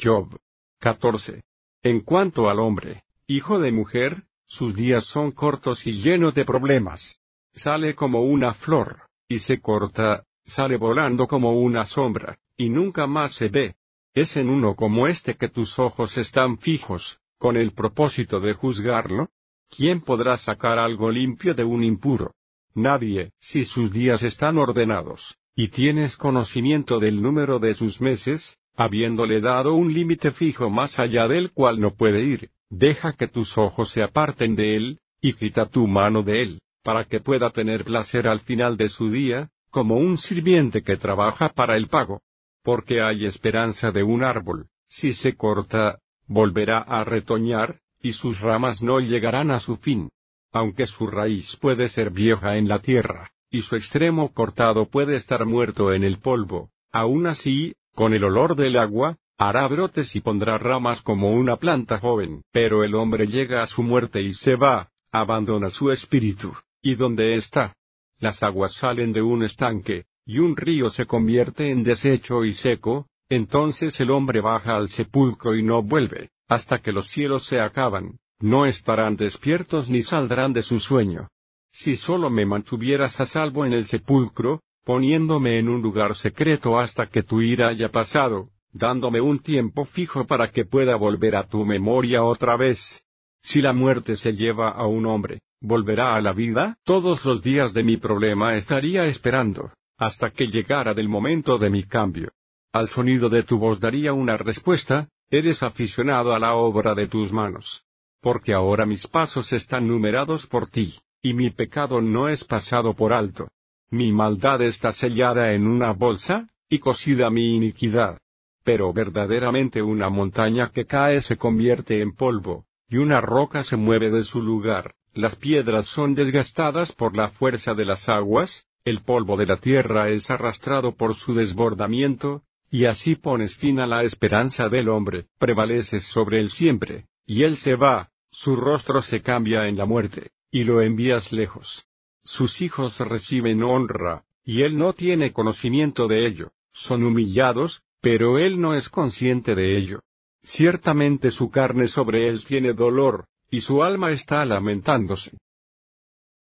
Job 14. En cuanto al hombre, hijo de mujer, sus días son cortos y llenos de problemas. Sale como una flor, y se corta, sale volando como una sombra, y nunca más se ve. ¿Es en uno como este que tus ojos están fijos, con el propósito de juzgarlo? ¿Quién podrá sacar algo limpio de un impuro? Nadie, si sus días están ordenados, y tienes conocimiento del número de sus meses, habiéndole dado un límite fijo más allá del cual no puede ir, deja que tus ojos se aparten de él, y quita tu mano de él, para que pueda tener placer al final de su día, como un sirviente que trabaja para el pago. Porque hay esperanza de un árbol, si se corta, volverá a retoñar, y sus ramas no llegarán a su fin. Aunque su raíz puede ser vieja en la tierra, y su extremo cortado puede estar muerto en el polvo, aún así, con el olor del agua, hará brotes y pondrá ramas como una planta joven. Pero el hombre llega a su muerte y se va, abandona su espíritu, ¿y dónde está? Las aguas salen de un estanque, y un río se convierte en deshecho y seco, entonces el hombre baja al sepulcro y no vuelve, hasta que los cielos se acaban, no estarán despiertos ni saldrán de su sueño. Si sólo me mantuvieras a salvo en el sepulcro, poniéndome en un lugar secreto hasta que tu ira haya pasado, dándome un tiempo fijo para que pueda volver a tu memoria otra vez. Si la muerte se lleva a un hombre, ¿volverá a la vida? Todos los días de mi problema estaría esperando, hasta que llegara del momento de mi cambio. Al sonido de tu voz daría una respuesta, eres aficionado a la obra de tus manos. Porque ahora mis pasos están numerados por ti, y mi pecado no es pasado por alto. Mi maldad está sellada en una bolsa, y cosida mi iniquidad. Pero verdaderamente una montaña que cae se convierte en polvo, y una roca se mueve de su lugar, las piedras son desgastadas por la fuerza de las aguas, el polvo de la tierra es arrastrado por su desbordamiento, y así pones fin a la esperanza del hombre, prevaleces sobre él siempre, y él se va, su rostro se cambia en la muerte, y lo envías lejos. Sus hijos reciben honra, y él no tiene conocimiento de ello, son humillados, pero él no es consciente de ello. Ciertamente su carne sobre él tiene dolor, y su alma está lamentándose.